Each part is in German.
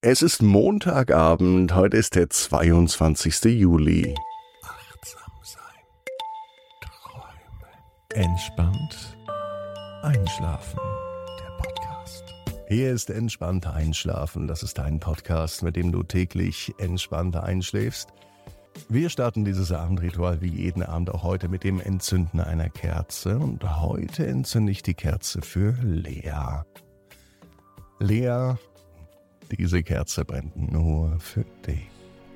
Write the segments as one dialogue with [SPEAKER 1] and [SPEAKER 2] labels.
[SPEAKER 1] Es ist Montagabend, heute ist der 22. Juli.
[SPEAKER 2] Achtsam sein, träumen, entspannt einschlafen. Der Podcast.
[SPEAKER 1] Hier ist Entspannt Einschlafen. Das ist ein Podcast, mit dem du täglich entspannter einschläfst. Wir starten dieses Abendritual wie jeden Abend auch heute mit dem Entzünden einer Kerze. Und heute entzünde ich die Kerze für Lea. Lea, diese Kerze brennt nur für dich.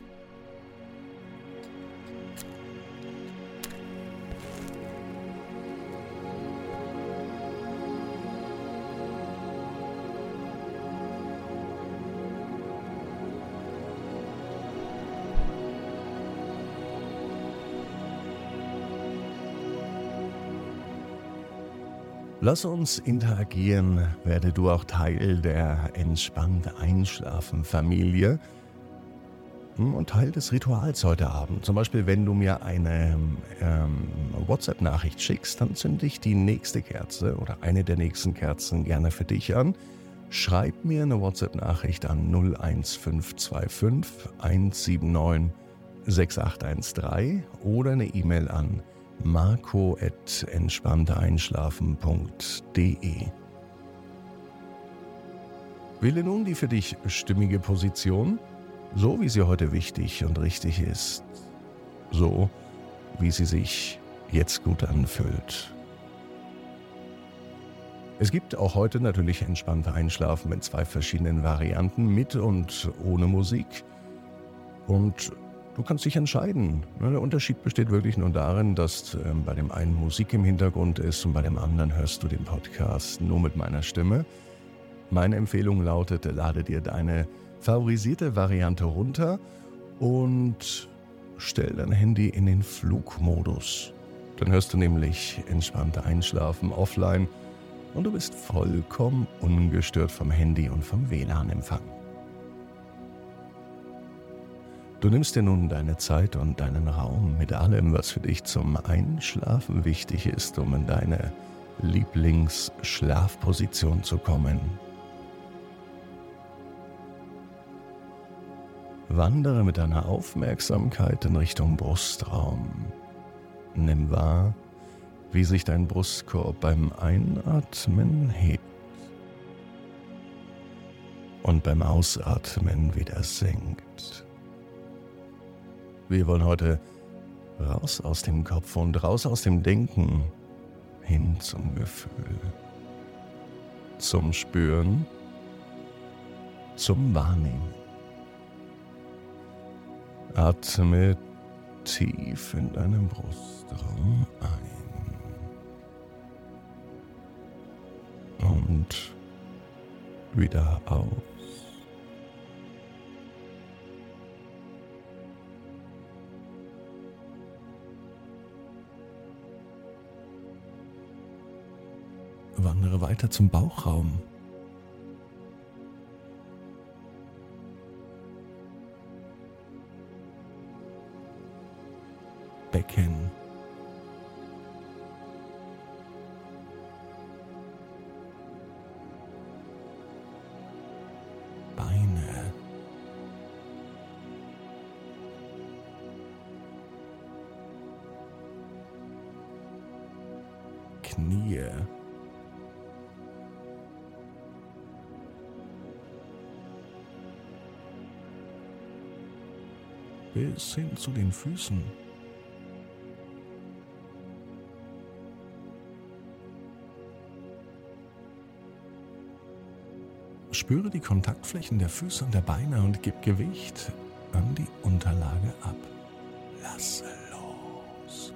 [SPEAKER 1] Lass uns interagieren, werde du auch Teil der entspannt Einschlafen-Familie und Teil des Rituals heute Abend. Zum Beispiel, wenn du mir eine WhatsApp-Nachricht schickst, dann zünde ich die nächste Kerze oder eine der nächsten Kerzen gerne für dich an. Schreib mir eine WhatsApp-Nachricht an 01525 179 6813 oder eine E-Mail an marco@entspanntereinschlafen.de. Wähle nun die für dich stimmige Position, so wie sie heute wichtig und richtig ist, so wie sie sich jetzt gut anfühlt. Es gibt auch heute natürlich entspannte Einschlafen in 2 verschiedenen Varianten, mit und ohne Musik. Und du kannst dich entscheiden. Der Unterschied besteht wirklich nur darin, dass bei dem einen Musik im Hintergrund ist und bei dem anderen hörst du den Podcast nur mit meiner Stimme. Meine Empfehlung lautet, lade dir deine favorisierte Variante runter und stell dein Handy in den Flugmodus. Dann hörst du nämlich entspannte Einschlafen offline und du bist vollkommen ungestört vom Handy und vom WLAN-Empfang. Du nimmst dir nun deine Zeit und deinen Raum mit allem, was für dich zum Einschlafen wichtig ist, um in deine Lieblingsschlafposition zu kommen. Wandere mit deiner Aufmerksamkeit in Richtung Brustraum. Nimm wahr, wie sich dein Brustkorb beim Einatmen hebt und beim Ausatmen wieder senkt. Wir wollen heute raus aus dem Kopf und raus aus dem Denken hin zum Gefühl, zum Spüren, zum Wahrnehmen. Atme tief in deinem Brustraum ein und wieder aus. Wandere weiter zum Bauchraum. Becken. Beine. Knie. Bis hin zu den Füßen. Spüre die Kontaktflächen der Füße und der Beine und gib Gewicht an die Unterlage ab. Lasse los.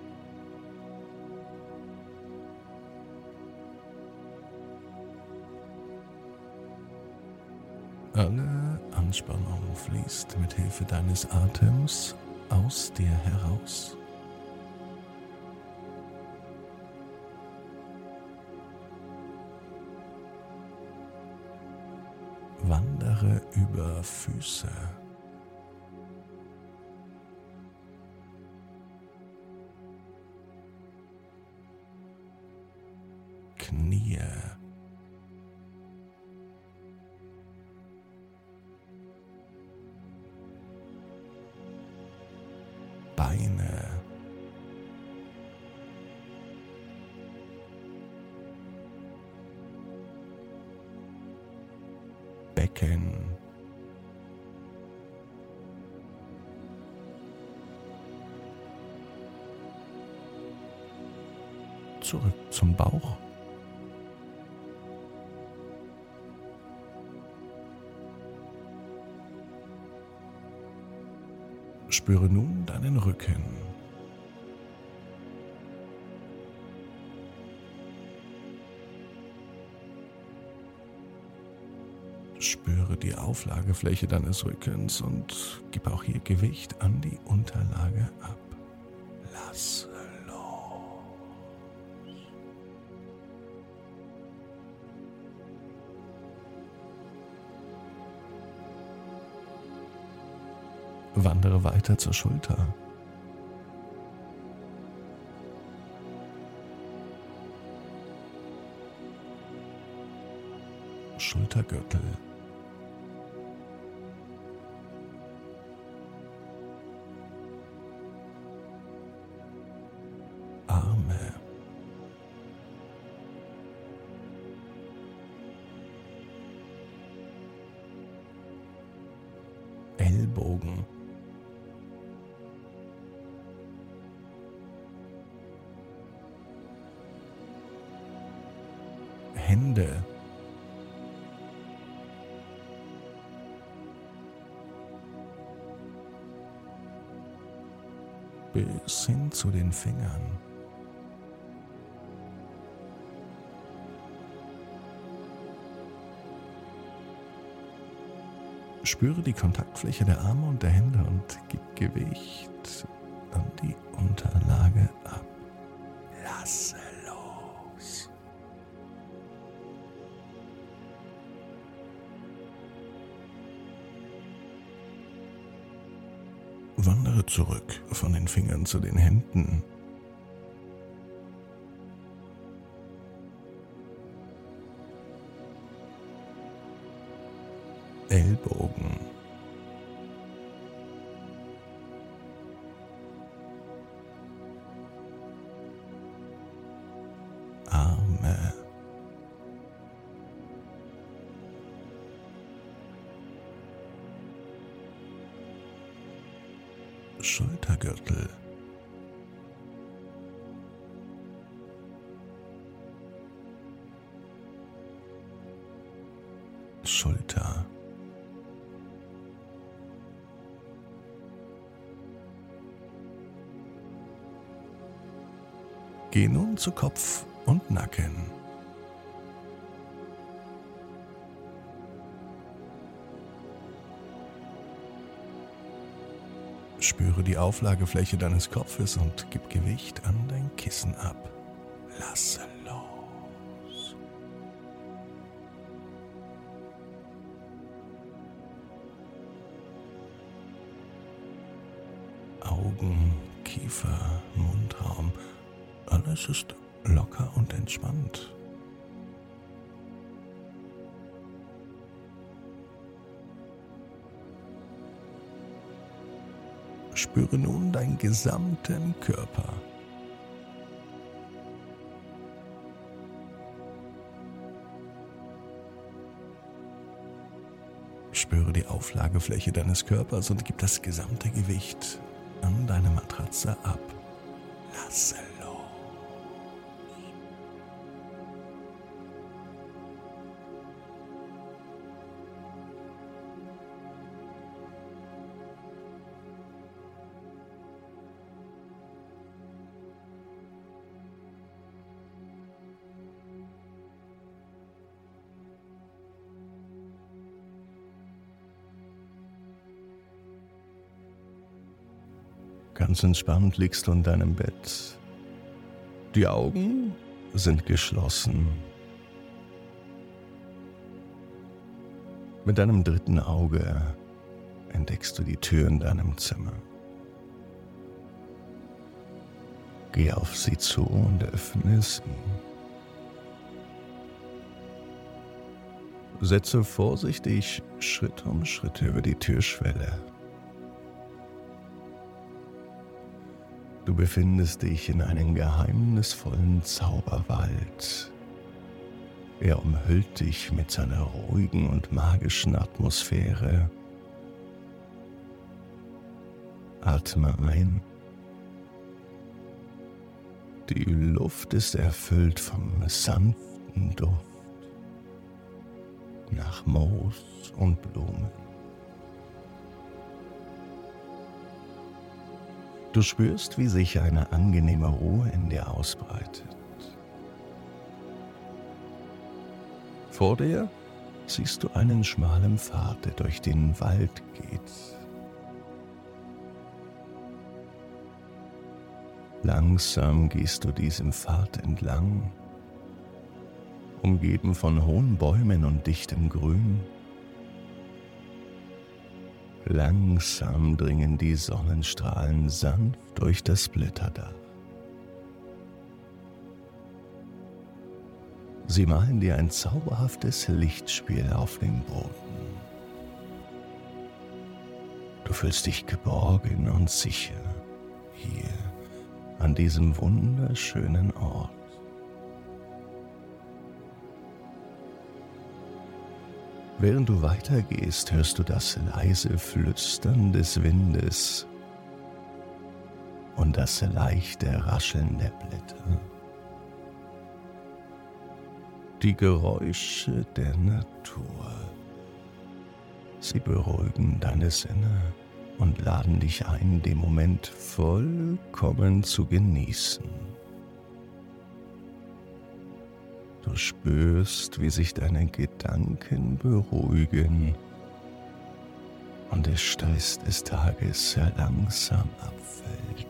[SPEAKER 1] Alle Anspannung fließt mit Hilfe deines Atems aus dir heraus. Wandere über Füße. Knie. Beine, Becken, zurück zum Bauch. Spüre nun deinen Rücken. Spüre die Auflagefläche deines Rückens und gib auch hier Gewicht an die Unterlage ab. Lasse los. Wandere weiter zur Schulter. Schultergürtel. Arme. Ellbogen. Hände. Bis hin zu den Fingern. Spüre die Kontaktfläche der Arme und der Hände und gib Gewicht an die Unterlage ab. Lasse los. Wandere zurück von den Fingern zu den Händen. Ellbogen. Arme. Schultergürtel. Schulter. Geh nun zu Kopf und Nacken. Spüre die Auflagefläche deines Kopfes und gib Gewicht an dein Kissen ab. Lasse los. Augen, Kiefer, Mundraum. Alles ist locker und entspannt. Spüre nun deinen gesamten Körper. Spüre die Auflagefläche deines Körpers und gib das gesamte Gewicht an deine Matratze ab. Lasse los. Ganz entspannt liegst du in deinem Bett. Die Augen sind geschlossen. Mit deinem dritten Auge entdeckst du die Tür in deinem Zimmer. Geh auf sie zu und öffne sie. Setze vorsichtig Schritt um Schritt über die Türschwelle. Du befindest dich in einem geheimnisvollen Zauberwald. Er umhüllt dich mit seiner ruhigen und magischen Atmosphäre. Atme ein. Die Luft ist erfüllt vom sanften Duft nach Moos und Blumen. Du spürst, wie sich eine angenehme Ruhe in dir ausbreitet. Vor dir siehst du einen schmalen Pfad, der durch den Wald geht. Langsam gehst du diesem Pfad entlang, umgeben von hohen Bäumen und dichtem Grün. Langsam dringen die Sonnenstrahlen sanft durch das Blätterdach. Sie malen dir ein zauberhaftes Lichtspiel auf dem Boden. Du fühlst dich geborgen und sicher hier an diesem wunderschönen Ort. Während du weitergehst, hörst du das leise Flüstern des Windes und das leichte Rascheln der Blätter. Die Geräusche der Natur. Sie beruhigen deine Sinne und laden dich ein, den Moment vollkommen zu genießen. Du spürst, wie sich deine Gedanken beruhigen und der Stress des Tages langsam abfällt.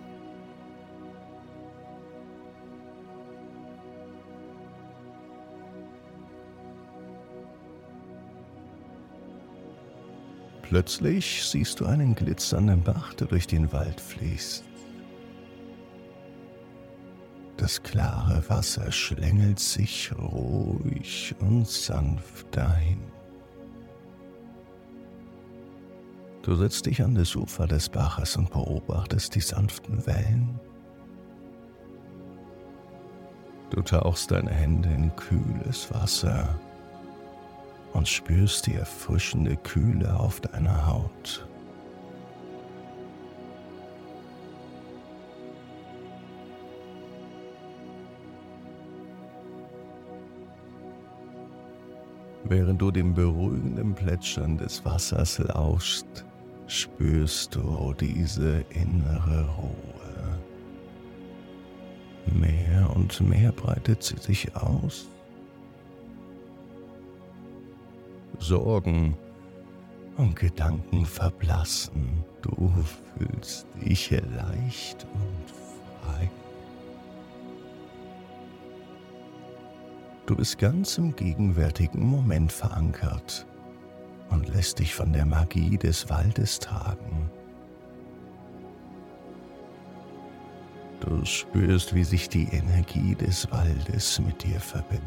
[SPEAKER 1] Plötzlich siehst du einen glitzernden Bach, der durch den Wald fließt. Das klare Wasser schlängelt sich ruhig und sanft dahin. Du setzt dich an das Ufer des Baches und beobachtest die sanften Wellen. Du tauchst deine Hände in kühles Wasser und spürst die erfrischende Kühle auf deiner Haut. Während du dem beruhigenden Plätschern des Wassers lauschst, spürst du diese innere Ruhe. Mehr und mehr breitet sie sich aus. Sorgen und Gedanken verblassen. Du fühlst dich leicht und frei. Du bist ganz im gegenwärtigen Moment verankert und lässt dich von der Magie des Waldes tragen. Du spürst, wie sich die Energie des Waldes mit dir verbindet.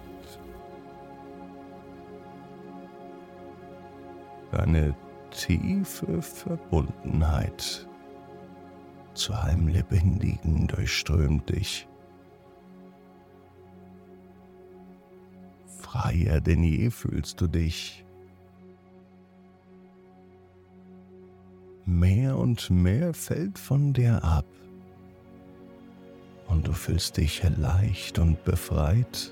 [SPEAKER 1] Eine tiefe Verbundenheit zu allem Lebendigen durchströmt dich. Freier denn je fühlst du dich. Mehr und mehr fällt von dir ab und du fühlst dich leicht und befreit.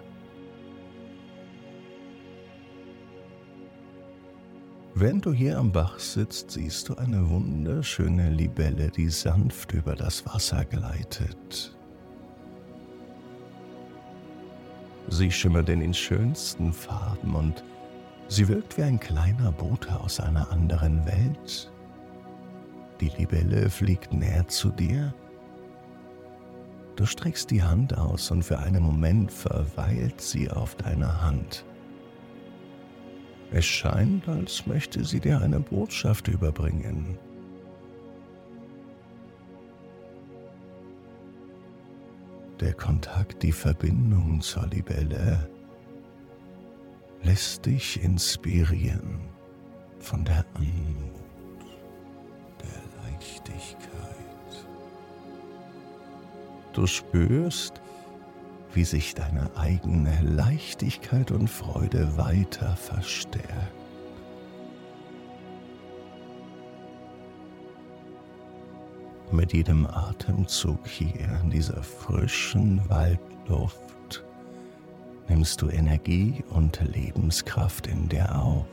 [SPEAKER 1] Während du hier am Bach sitzt, siehst du eine wunderschöne Libelle, die sanft über das Wasser gleitet. Sie schimmert in den schönsten Farben und sie wirkt wie ein kleiner Bote aus einer anderen Welt. Die Libelle fliegt näher zu dir. Du streckst die Hand aus und für einen Moment verweilt sie auf deiner Hand. Es scheint, als möchte sie dir eine Botschaft überbringen. Der Kontakt, die Verbindung zur Libelle lässt dich inspirieren von der Anmut, der Leichtigkeit Du spürst, wie sich deine eigene Leichtigkeit und Freude weiter verstärkt. Mit jedem Atemzug hier in dieser frischen Waldluft nimmst du Energie und Lebenskraft in dir auf.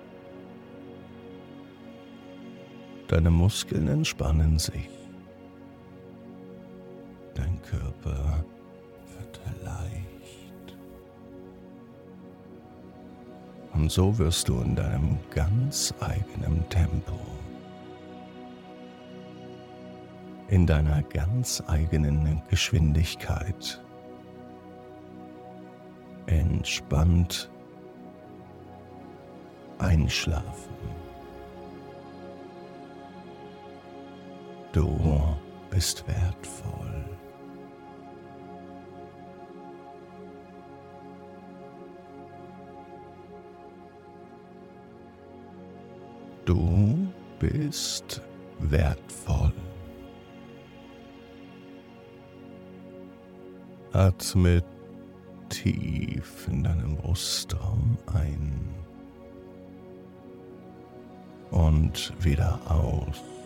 [SPEAKER 1] Deine Muskeln entspannen sich. Dein Körper wird leicht. Und so wirst du in deinem ganz eigenen Tempo, in deiner ganz eigenen Geschwindigkeit entspannt einschlafen. Du bist wertvoll. Du bist wertvoll. Atme tief in deinem Brustraum ein und wieder aus.